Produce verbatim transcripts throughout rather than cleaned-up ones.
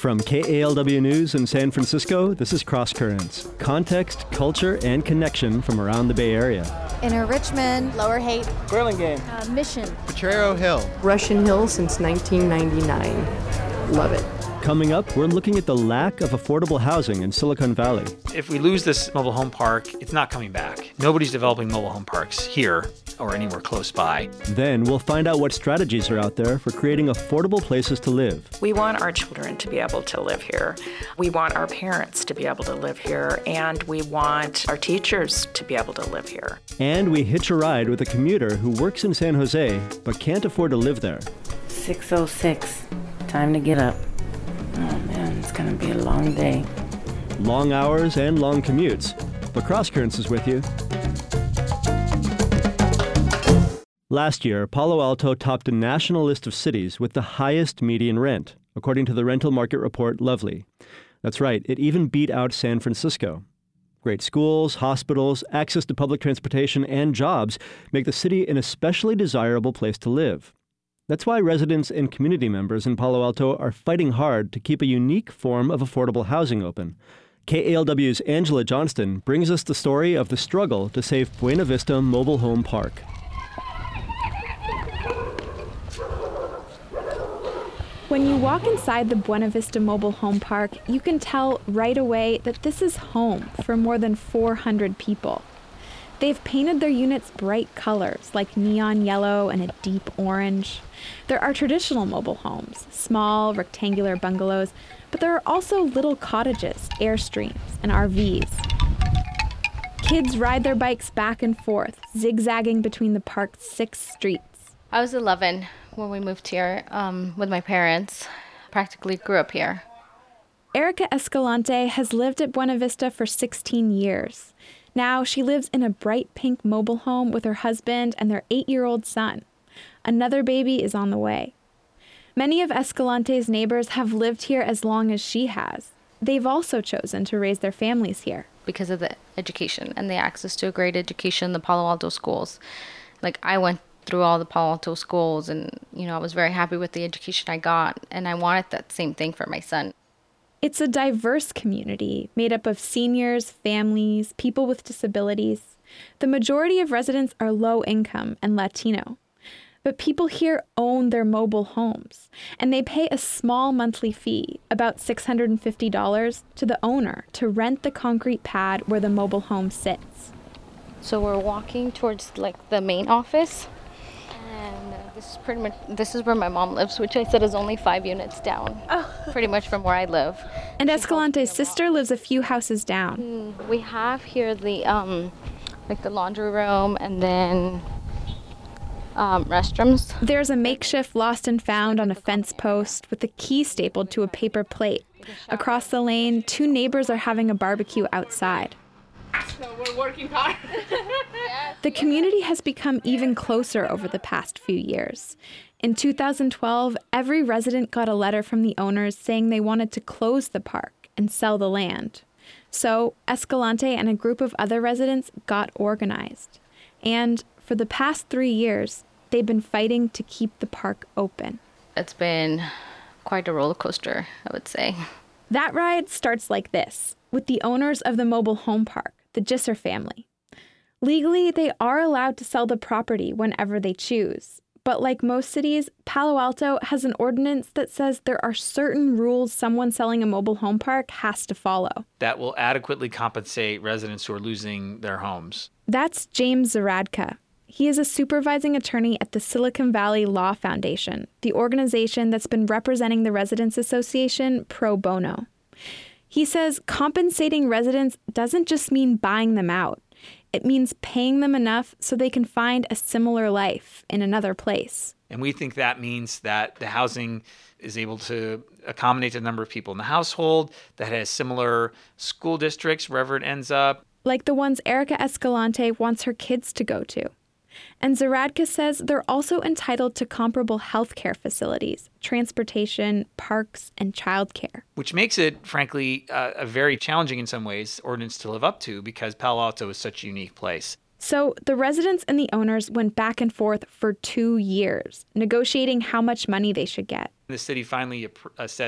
From K A L W News in San Francisco, this is Cross Currents. Context, culture, and connection from around the Bay Area. Inner Richmond, Lower Haight, Burlingame, uh, Mission, Potrero Hill, Russian Hill since nineteen ninety-nine. Love it. Coming up, we're looking at the lack of affordable housing in Silicon Valley. If we lose this mobile home park, it's not coming back. Nobody's developing mobile home parks here or anywhere close by. Then we'll find out what strategies are out there for creating affordable places to live. We want our children to be able to live here. We want our parents to be able to live here. And we want our teachers to be able to live here. And we hitch a ride with a commuter who works in San Jose but can't afford to live there. six oh six. Time to get up. Oh man, it's gonna be a long day. Long hours and long commutes. But Cross Currents is with you. Last year, Palo Alto topped a national list of cities with the highest median rent, according to the rental market report Lovely. That's right, it even beat out San Francisco. Great schools, hospitals, access to public transportation, and jobs make the city an especially desirable place to live. That's why residents and community members in Palo Alto are fighting hard to keep a unique form of affordable housing open. K A L W's Angela Johnston brings us the story of the struggle to save Buena Vista Mobile Home Park. When you walk inside the Buena Vista Mobile Home Park, you can tell right away that this is home for more than four hundred people. They've painted their units bright colors like neon yellow and a deep orange. There are traditional mobile homes, small rectangular bungalows, but there are also little cottages, Airstreams, and R Vs. Kids ride their bikes back and forth, zigzagging between the park's six streets. I was eleven when we moved here um, with my parents. Practically grew up here. Erica Escalante has lived at Buena Vista for sixteen years. Now she lives in a bright pink mobile home with her husband and their eight-year-old son. Another baby is on the way. Many of Escalante's neighbors have lived here as long as she has. They've also chosen to raise their families here. Because of the education and the access to a great education in the Palo Alto schools. Like, I went through all the Palo Alto schools and, you know, I was very happy with the education I got, and I wanted that same thing for my son. It's a diverse community made up of seniors, families, people with disabilities. The majority of residents are low income and Latino. But people here own their mobile homes, and they pay a small monthly fee, about six hundred fifty dollars, to the owner to rent the concrete pad where the mobile home sits. So we're walking towards like the main office, and uh, this is pretty much this is where my mom lives, which I said is only five units down, oh. pretty much from where I live. And she Escalante's sister lives a few houses down. Mm, we have here the um, like the laundry room, and then. Um, restrooms. There's a makeshift lost and found on a fence post with the key stapled to a paper plate. Across the lane, two neighbors are having a barbecue outside. So we're working hard. The community has become even closer over the past few years. In two thousand twelve, every resident got a letter from the owners saying they wanted to close the park and sell the land. So Escalante and a group of other residents got organized. And for the past three years, they've been fighting to keep the park open. It's been quite a roller coaster, I would say. That ride starts like this, with the owners of the mobile home park, the Gisser family. Legally, they are allowed to sell the property whenever they choose. But like most cities, Palo Alto has an ordinance that says there are certain rules someone selling a mobile home park has to follow. That will adequately compensate residents who are losing their homes. That's James Zaradka. He is a supervising attorney at the Silicon Valley Law Foundation, the organization that's been representing the Residents Association pro bono. He says compensating residents doesn't just mean buying them out. It means paying them enough so they can find a similar life in another place. And we think that means that the housing is able to accommodate a number of people in the household, that has similar school districts wherever it ends up. Like the ones Erica Escalante wants her kids to go to. And Zaradka says they're also entitled to comparable healthcare facilities, transportation, parks, and childcare. Which makes it, frankly, uh, a very challenging in some ways ordinance to live up to because Palo Alto is such a unique place. So the residents and the owners went back and forth for two years, negotiating how much money they should get. The city finally uh, said that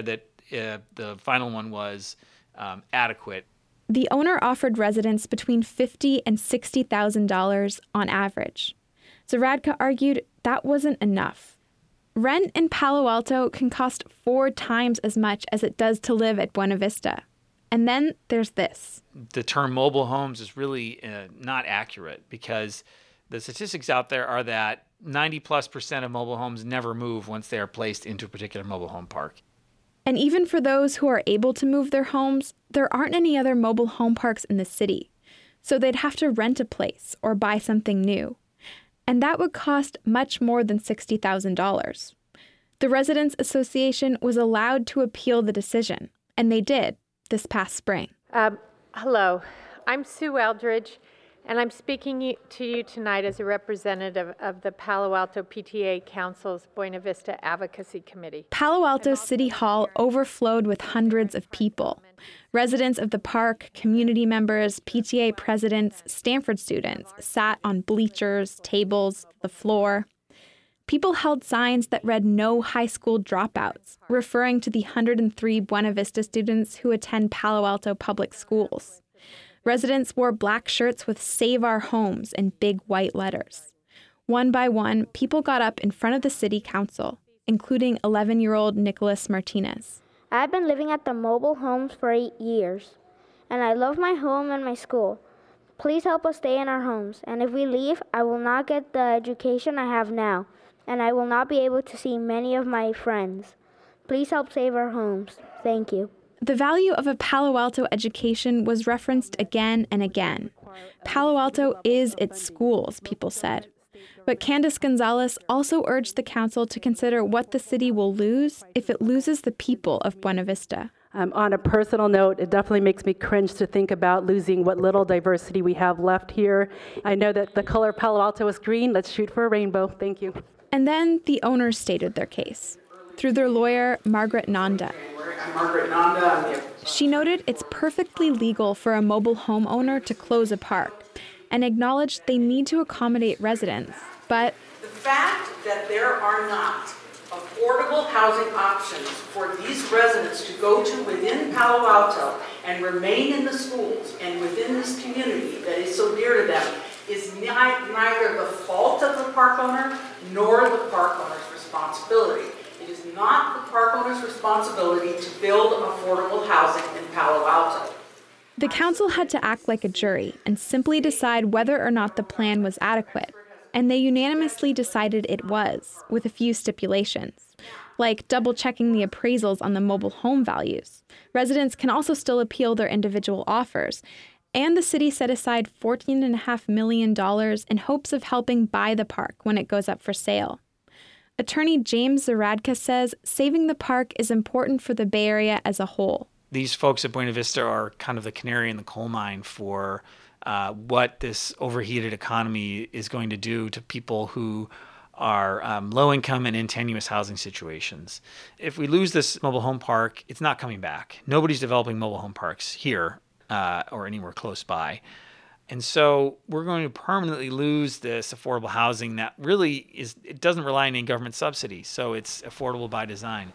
uh, the final one was um, adequate. The owner offered residents between fifty thousand dollars and sixty thousand dollars on average. Zaradka argued that wasn't enough. Rent in Palo Alto can cost four times as much as it does to live at Buena Vista. And then there's this. The term mobile homes is really uh, not accurate because the statistics out there are that ninety plus percent of mobile homes never move once they are placed into a particular mobile home park. And even for those who are able to move their homes, there aren't any other mobile home parks in the city. So they'd have to rent a place or buy something new. And that would cost much more than sixty thousand dollars. The Residents Association was allowed to appeal the decision, and they did this past spring. Um, hello, I'm Sue Eldridge, and I'm speaking to you tonight as a representative of the Palo Alto P T A Council's Buena Vista Advocacy Committee. Palo Alto City Hall overflowed with hundreds of people. Residents of the park, community members, P T A presidents, Stanford students sat on bleachers, tables, the floor. People held signs that read "No high school dropouts," referring to the one hundred three Buena Vista students who attend Palo Alto public schools. Residents wore black shirts with "Save Our Homes" in big white letters. One by one, people got up in front of the city council, including eleven-year-old Nicholas Martinez. I've been living at the mobile homes for eight years, and I love my home and my school. Please help us stay in our homes, and if we leave, I will not get the education I have now, and I will not be able to see many of my friends. Please help save our homes. Thank you. The value of a Palo Alto education was referenced again and again. Palo Alto is its schools, people said. But Candace Gonzalez also urged the council to consider what the city will lose if it loses the people of Buena Vista. Um, on a personal note, it definitely makes me cringe to think about losing what little diversity we have left here. I know that the color of Palo Alto is green. Let's shoot for a rainbow. Thank you. And then the owners stated their case through their lawyer, Margaret Nanda. I'm Margaret Nanda. I'm the... She noted it's perfectly legal for a mobile home owner to close a park and acknowledged they need to accommodate residents, but the fact that there are not affordable housing options for these residents to go to within Palo Alto and remain in the schools and within this community that is so dear to them is ni- neither the fault of the park owner nor the park owner's responsibility. It is not the park owner's responsibility to build affordable housing in Palo Alto. The council had to act like a jury and simply decide whether or not the plan was adequate. And they unanimously decided it was, with a few stipulations, like double-checking the appraisals on the mobile home values. Residents can also still appeal their individual offers. And the city set aside fourteen point five million dollars in hopes of helping buy the park when it goes up for sale. Attorney James Zaradka says saving the park is important for the Bay Area as a whole. These folks at Buena Vista are kind of the canary in the coal mine for uh, what this overheated economy is going to do to people who are um, low income and in tenuous housing situations. If we lose this mobile home park, it's not coming back. Nobody's developing mobile home parks here uh, or anywhere close by. And so we're going to permanently lose this affordable housing that really is, it doesn't rely on any government subsidy. So it's affordable by design.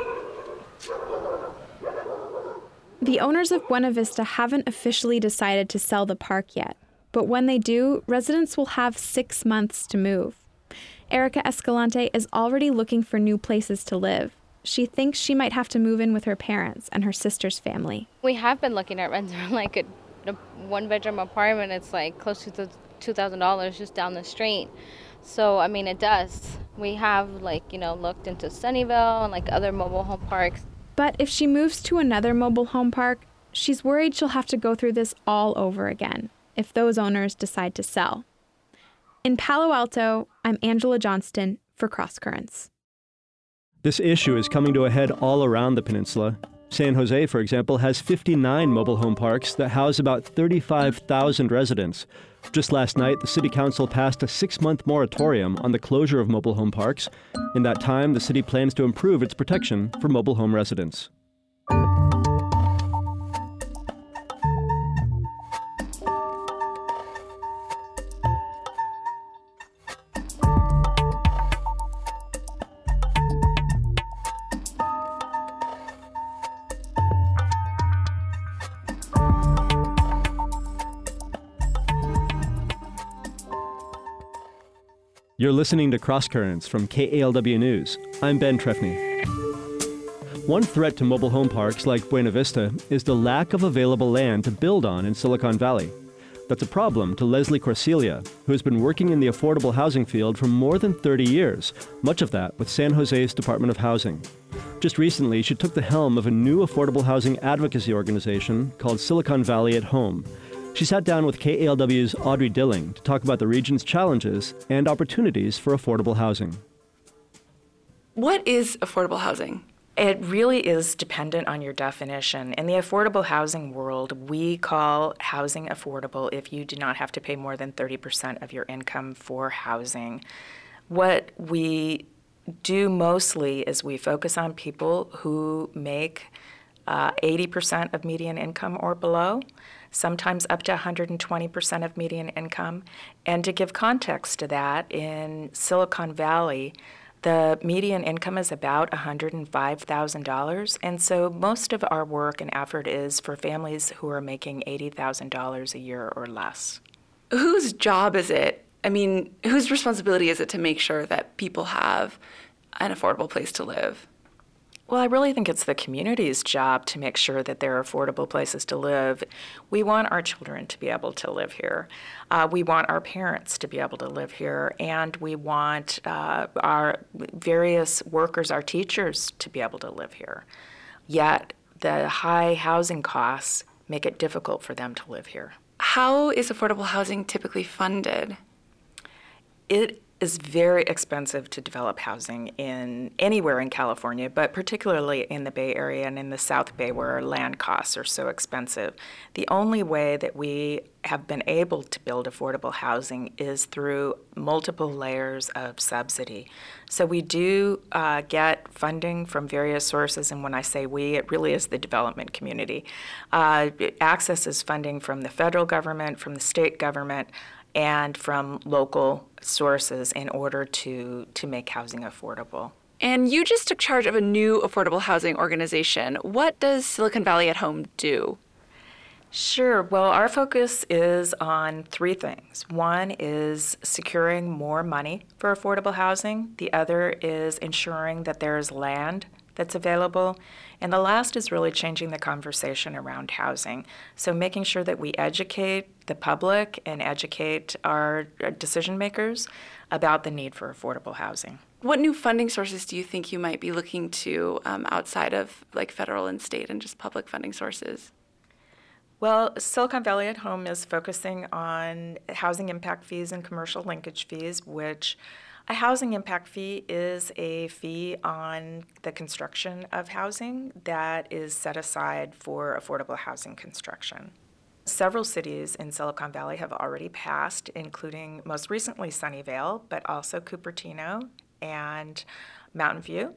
The owners of Buena Vista haven't officially decided to sell the park yet, but when they do, residents will have six months to move. Erica Escalante is already looking for new places to live. She thinks she might have to move in with her parents and her sister's family. We have been looking at rents for like a, a one-bedroom apartment. It's like close to two thousand dollars just down the street. So, I mean, it does. We have, like, you know, looked into Sunnyvale and like other mobile home parks. But if she moves to another mobile home park, she's worried she'll have to go through this all over again if those owners decide to sell. In Palo Alto, I'm Angela Johnston for Cross Currents. This issue is coming to a head all around the peninsula. San Jose, for example, has fifty-nine mobile home parks that house about thirty-five thousand residents. Just last night, the city council passed a six-month moratorium on the closure of mobile home parks. In that time, the city plans to improve its protection for mobile home residents. You're listening to Cross Currents from K A L W News. I'm Ben Trefny. One threat to mobile home parks like Buena Vista is the lack of available land to build on in Silicon Valley. That's a problem to Leslie Corsilia, who has been working in the affordable housing field for more than thirty years, much of that with San Jose's Department of Housing. Just recently, she took the helm of a new affordable housing advocacy organization called Silicon Valley at Home. She sat down with K A L W's Audrey Dilling to talk about the region's challenges and opportunities for affordable housing. What is affordable housing? It really is dependent on your definition. In the affordable housing world, we call housing affordable if you do not have to pay more than thirty percent of your income for housing. What we do mostly is we focus on people who make uh, eighty percent of median income or below, sometimes up to one hundred twenty percent of median income. And to give context to that, in Silicon Valley, the median income is about one hundred five thousand dollars, and so most of our work and effort is for families who are making eighty thousand dollars a year or less. Whose job is it? I mean, whose responsibility is it to make sure that people have an affordable place to live? Well, I really think it's the community's job to make sure that there are affordable places to live. We want our children to be able to live here. Uh, we want our parents to be able to live here. And we want uh, our various workers, our teachers, to be able to live here. Yet the high housing costs make it difficult for them to live here. How is affordable housing typically funded? It is very expensive to develop housing in anywhere in California, but particularly in the Bay Area and in the South Bay where land costs are so expensive. The only way that we have been able to build affordable housing is through multiple layers of subsidy. So we do uh, get funding from various sources, and when I say we, it really is the development community. Uh, it accesses funding from the federal government, from the state government, and from local sources in order to, to make housing affordable. And you just took charge of a new affordable housing organization. What does Silicon Valley at Home do? Sure. Well, our focus is on three things. One is securing more money for affordable housing. The other is ensuring that there is land that's available. And the last is really changing the conversation around housing. So making sure that we educate the public and educate our decision makers about the need for affordable housing. What new funding sources do you think you might be looking to um, outside of like federal and state and just public funding sources? Well, Silicon Valley at Home is focusing on housing impact fees and commercial linkage fees, which a housing impact fee is a fee on the construction of housing that is set aside for affordable housing construction. Several cities in Silicon Valley have already passed, including most recently Sunnyvale, but also Cupertino and Mountain View.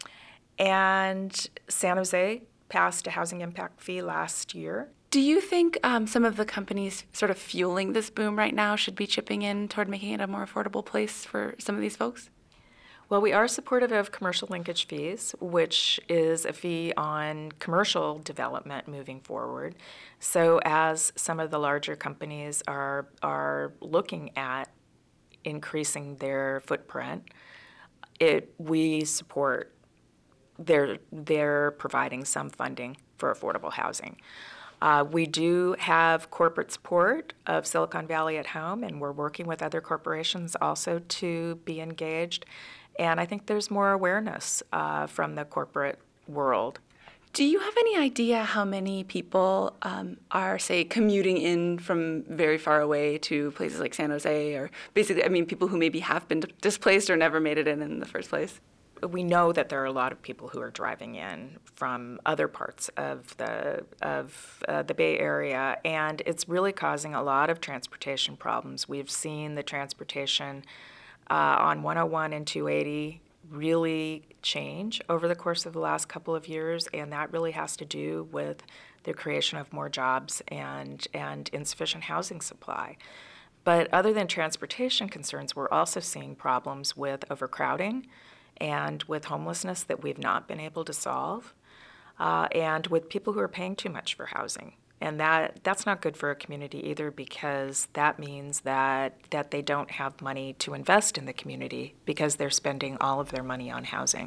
And San Jose passed a housing impact fee last year. Do you think um, some of the companies sort of fueling this boom right now should be chipping in toward making it a more affordable place for some of these folks? Well, we are supportive of commercial linkage fees, which is a fee on commercial development moving forward. So as some of the larger companies are are looking at increasing their footprint, it we support their their providing some funding for affordable housing. Uh, we do have corporate support of Silicon Valley at Home, and we're working with other corporations also to be engaged. And I think there's more awareness uh, from the corporate world. Do you have any idea how many people um, are, say, commuting in from very far away to places like San Jose, or basically, I mean, people who maybe have been displaced or never made it in in the first place? We know that there are a lot of people who are driving in from other parts of the of uh, the Bay Area, and it's really causing a lot of transportation problems. We've seen the transportation uh, on one oh one and two eighty really change over the course of the last couple of years, and that really has to do with the creation of more jobs and and insufficient housing supply. But other than transportation concerns, we're also seeing problems with overcrowding and with homelessness that we've not been able to solve, uh, and with people who are paying too much for housing. And that that's not good for a community either, because that means that that they don't have money to invest in the community because they're spending all of their money on housing.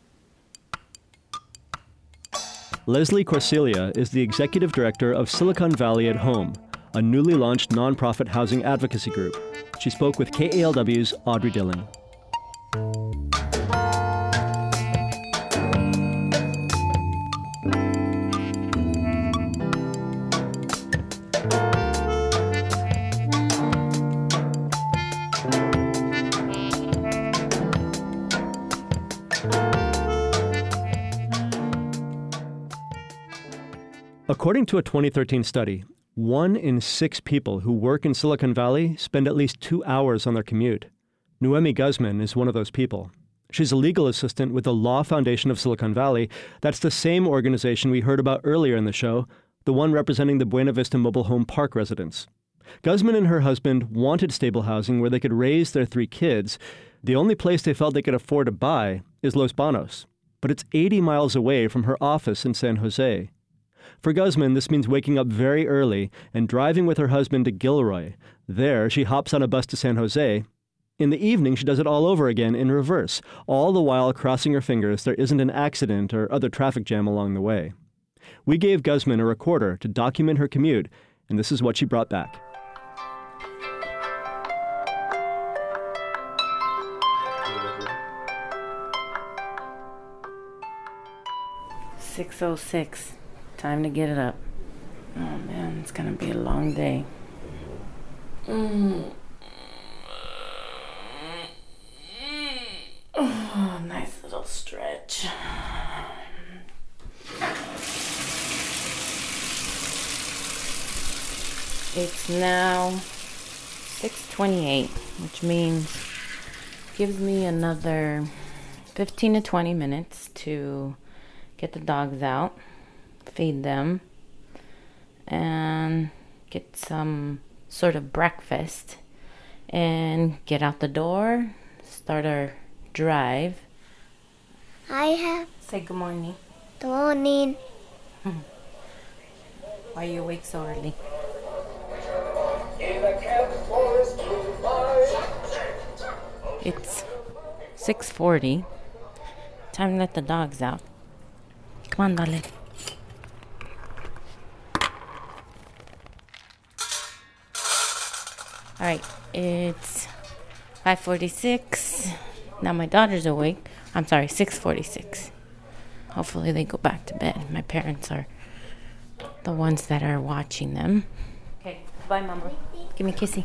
Leslie Corsilia is the executive director of Silicon Valley at Home, a newly launched nonprofit housing advocacy group. She spoke with K A L W's Audrey Dillon. According to a twenty thirteen study, one in six people who work in Silicon Valley spend at least two hours on their commute. Noemi Guzman is one of those people. She's a legal assistant with the Law Foundation of Silicon Valley. That's the same organization we heard about earlier in the show, the one representing the Buena Vista Mobile Home Park residents. Guzman and her husband wanted stable housing where they could raise their three kids. The only place they felt they could afford to buy is Los Banos, but it's eighty miles away from her office in San Jose. For Guzman, this means waking up very early and driving with her husband to Gilroy. There, she hops on a bus to San Jose. In the evening, she does it all over again in reverse, all the while crossing her fingers there isn't an accident or other traffic jam along the way. We gave Guzman a recorder to document her commute, and this is what she brought back. six oh six. Time to get it up. Oh man, it's gonna be a long day. Mm. Oh, nice little stretch. It's now six twenty-eight, which means gives me another fifteen to twenty minutes to get the dogs out, feed them, and get some sort of breakfast, and get out the door, start our drive. I have. Say good morning. Good morning. Why are you awake so early? It's six forty. Time to let the dogs out. Come on, darling. All right, it's five forty-six. Now my daughter's awake. I'm sorry, six forty-six. Hopefully they go back to bed. My parents are the ones that are watching them. Okay, bye, Mama. Give me a kissy.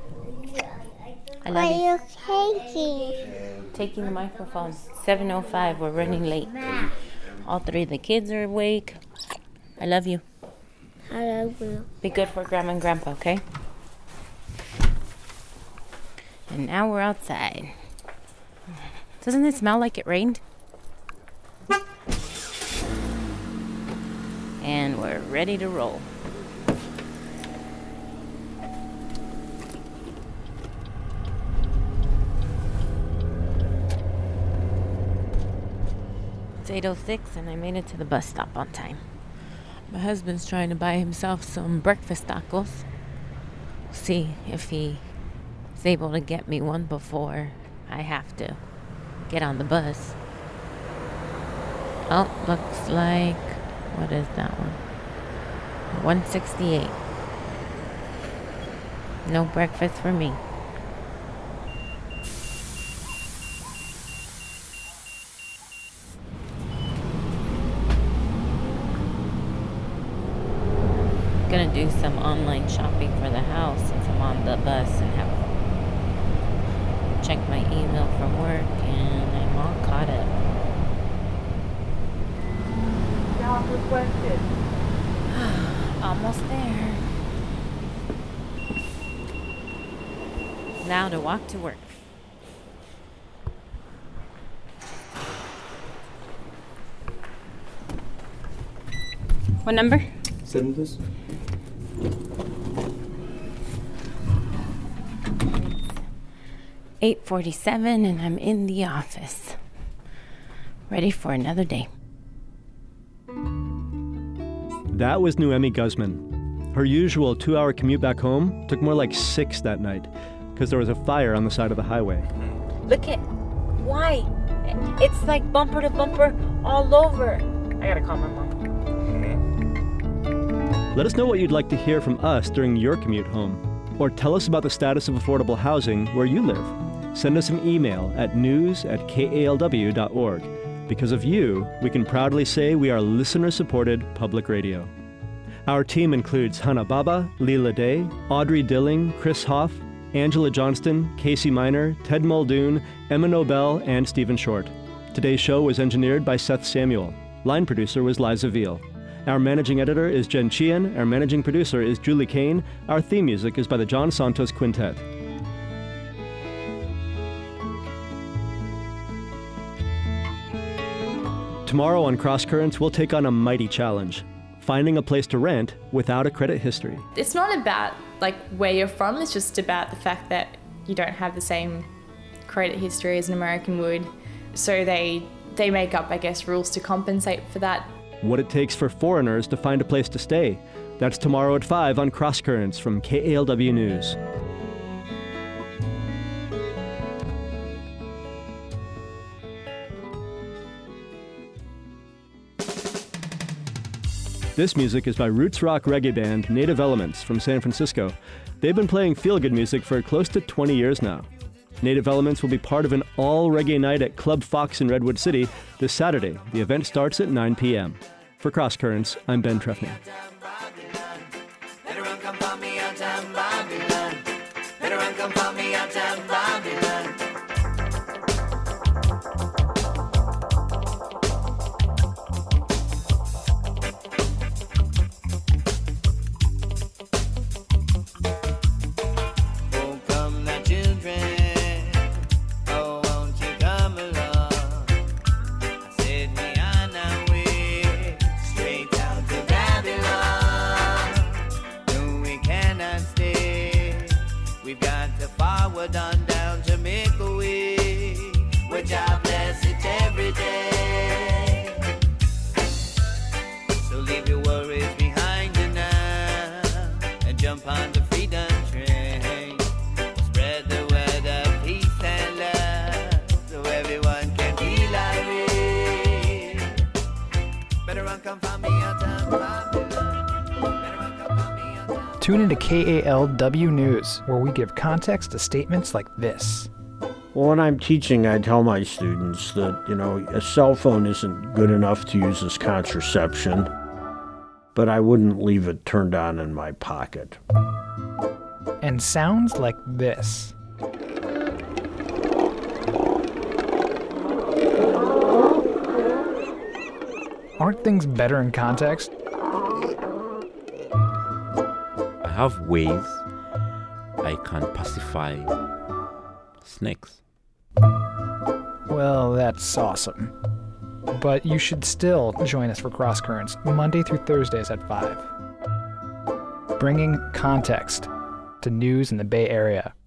I love you. Why are you taking? Taking the microphone. seven oh five, we're running late. All three of the kids are awake. I love you. I love you. Be good for Grandma and Grandpa, okay? And now we're outside. Doesn't it smell like it rained? And we're ready to roll. It's eight oh six and I made it to the bus stop on time. My husband's trying to buy himself some breakfast tacos. See if he is able to get me one before I have to get on the bus. Oh, looks like, what is that one? one sixty-eight. No breakfast for me. Gonna do some online shopping for the house since I'm on the bus and have check my email from work, and I'm all caught up. Job requested. Almost there. Now to walk to work. What number? Seven, please. eight forty-seven and I'm in the office. Ready for another day. That was Noemi Guzman. Her usual two-hour commute back home took more like six that night because there was a fire on the side of the highway. Look at, why? It's like bumper to bumper all over. I gotta call my mom. Let us know what you'd like to hear from us during your commute home, or tell us about the status of affordable housing where you live. Send us an email at news at k a l w dot org. Because of you, we can proudly say we are listener-supported public radio. Our team includes Hannah Baba, Leela Day, Audrey Dilling, Chris Hoff, Angela Johnston, Casey Miner, Ted Muldoon, Emma Nobel, and Stephen Short. Today's show was engineered by Seth Samuel. Line producer was Liza Veal. Our managing editor is Jen Chian. Our managing producer is Julie Kane. Our theme music is by the John Santos Quintet. Tomorrow on Cross Currents, we'll take on a mighty challenge: finding a place to rent without a credit history. It's not about like where you're from, it's just about the fact that you don't have the same credit history as an American would. So they they make up, I guess, rules to compensate for that. What it takes for foreigners to find a place to stay. That's tomorrow at five on Cross Currents from K A L W News. This music is by roots rock reggae band Native Elements from San Francisco. They've been playing feel-good music for close to twenty years now. Native Elements will be part of an all-reggae night at Club Fox in Redwood City this Saturday. The event starts at nine p.m. For Cross Currents, I'm Ben Trefny. Tune into K A L W News, where we give context to statements like this. Well, when I'm teaching, I tell my students that, you know, a cell phone isn't good enough to use as contraception, but I wouldn't leave it turned on in my pocket. And sounds like this. Aren't things better in context? I have ways I can pacify snakes. Well, that's awesome. But you should still join us for Cross Currents Monday through Thursdays at five. Bringing context to news in the Bay Area.